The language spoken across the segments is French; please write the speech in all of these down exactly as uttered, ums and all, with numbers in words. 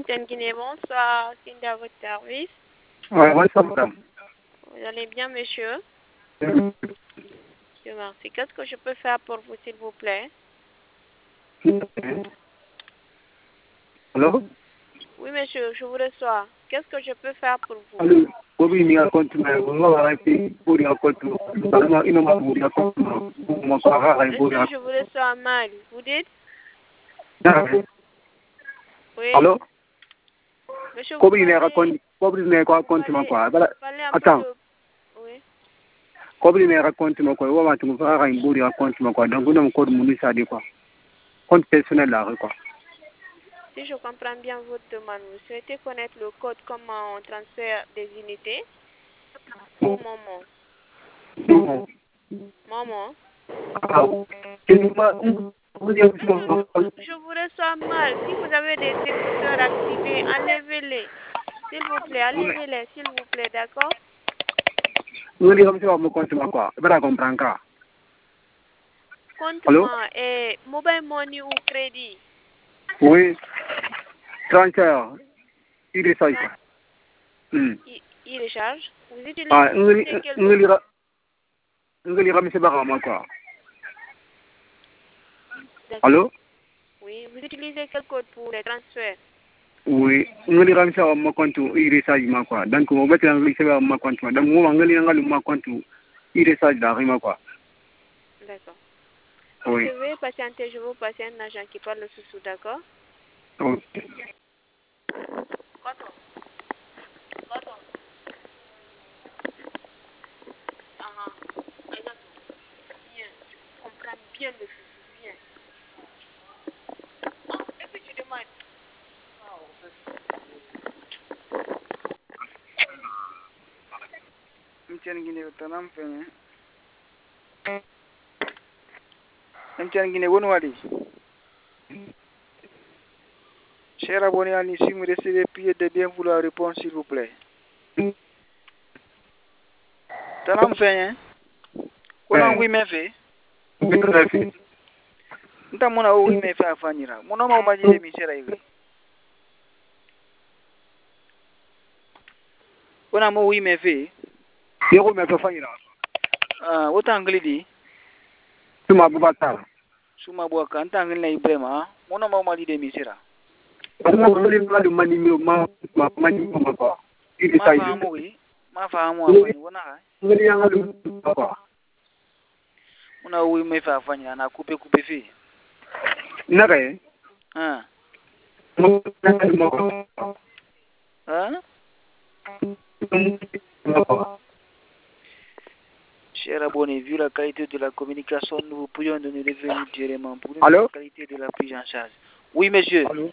M T N Guinée, bonsoir. Cindy à votre service. Ouais, bonsoir, madame. Vous allez bien, monsieur? Je merci. Qu'est-ce que je peux faire pour vous, s'il vous plaît? Allô? Oui, monsieur, je vous reçois. Qu'est-ce que je peux faire pour vous? Allô? Obi ni akontu na ngo wa rapi buri akontu. Alama ino ma buri akontu. Mo ko ha ha buri Monsieur, je vous reçois mal. Vous dites? akontu. Oui. Allô? Monsieur, vous Kobi ni parlez, akontu. Kobi ni ko akontu ma parlez, ko. Bala parlez un peu attends. de... Oui. Kobi ni akontu ma ko wa ma tu fa ha buri akontu ma ko. Donc non ko mu sa di quoi. Compte personnel là quoi. Si je comprends bien votre demande, vous souhaitez connaître le code comment on transfère des unités? Ou maman? Maman? Monsieur, je vous reçois mal. Si vous avez des écouteurs activés, enlevez-les. S'il vous plaît, enlevez-les, s'il vous plaît, d'accord? Ngeli comme ça mo compte ma quoi. Bala comprendre ka. Compte-moi et mobile money ou crédit? Oui. Transfert. Il est ça. Hmm. Il, il recharge. Vous utilisez Ah, ngeli quel ngeli code? ra ngeli ra mi se ba ma quoi. Allô? Oui, vous utilisez quel code pour les transferts? Oui, ngeli ram sa ma compte il recharge ma quoi. Donc on va te ngeli se ba ma compte. Donc mo ngeli ngeli ma compte il recharge da ma quoi. D'accord. Oui. Vous devez patienter, je vais vous passer un agent qui parle le sous-sous, d'accord? Ok. Quatre. Quatre. Ah, exactement. Bien. Tu comprends bien le sous-sous, bien. Ah, et puis tu demandes. M T N Guinée tanam fenye M T N Guinée wonu wadi cher abonné à Nissi, me recevez prier de bien vouloir répondre s'il vous plaît. Tanam fenye ona ngui mefe nta mona o ngui mefe afanyira mona ma majide mi sera iwe ona mo ngui mefe Yego me fa fanyira. ah wota anglidi Tuma bubata. suma boka nta ngina ibrema mona ma majide mi sera Ngo ngeli ngali mani mi ma ma mani ma quoi. Il ma recharge. fahamu wi ma fahamu afani wona ha Ngeli ngali ma quoi. mona ngui mefe afanyira na coupe coupe fi Nagaye. ah Mo ngeli ma quoi. ah Cher abonné, vu la qualité de la communication, nous vous prions de nous revenir directement pour Allô? la qualité de la prise en charge. Oui, monsieur. Allô?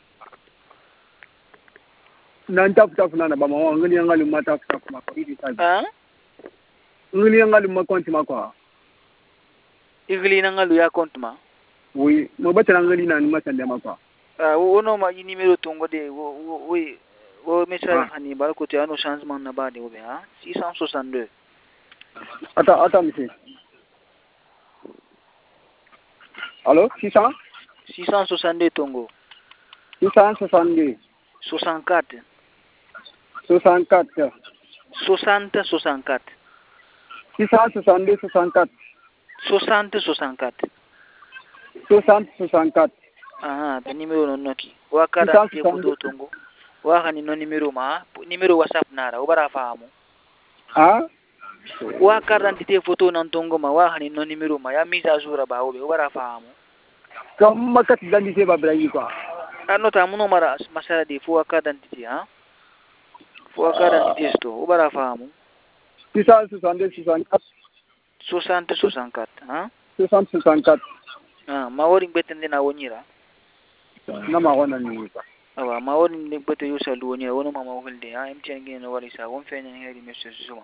Nan tap tap na ba ma ngeli ngali ma tap tap ma ko il recharge. Hein? Ngeli ngali ma compte ma quoi. Igli na ngalu ya compte ma. Oui, mo ba tala ngali na ni ma tande ma quoi. Ah, ono ma yi numéro tongo de wo wo oui. Wo message hani ba ko tiano changement na ba de wo hein? six cent soixante-deux. Attends, attends monsieur. Allô? six cents? six cent soixante-deux tongo. six cent soixante-deux. soixante-quatre. soixante-quatre. soixante soixante-quatre. six cent soixante-deux soixante-quatre. soixante soixante-quatre. soixante soixante-quatre. Ah, ta numéro non noki. Wa kada te photo tongo. Wa hani no numéro ma, numéro WhatsApp nara, o bara fahamu. Ah? Wa carte d'identité photo nan tongo ma wa hani no numéro ma ya mise à jour ba o be o bara fahamu. Comme ma carte d'identité ba brayi quoi. Ano ta muno mara masala de fo carte d'identité ha. Fo carte d'identité sto o bara fahamu. six cent soixante-deux soixante-quatre. soixante soixante-quatre ha. soixante soixante-quatre. Ah, ma wori betende na wonyira. Na ma wana ni quoi. Awa ma wori bete yo salu wonyira wono mama wolde ha M T N ngene no wari sa won fenya ngari message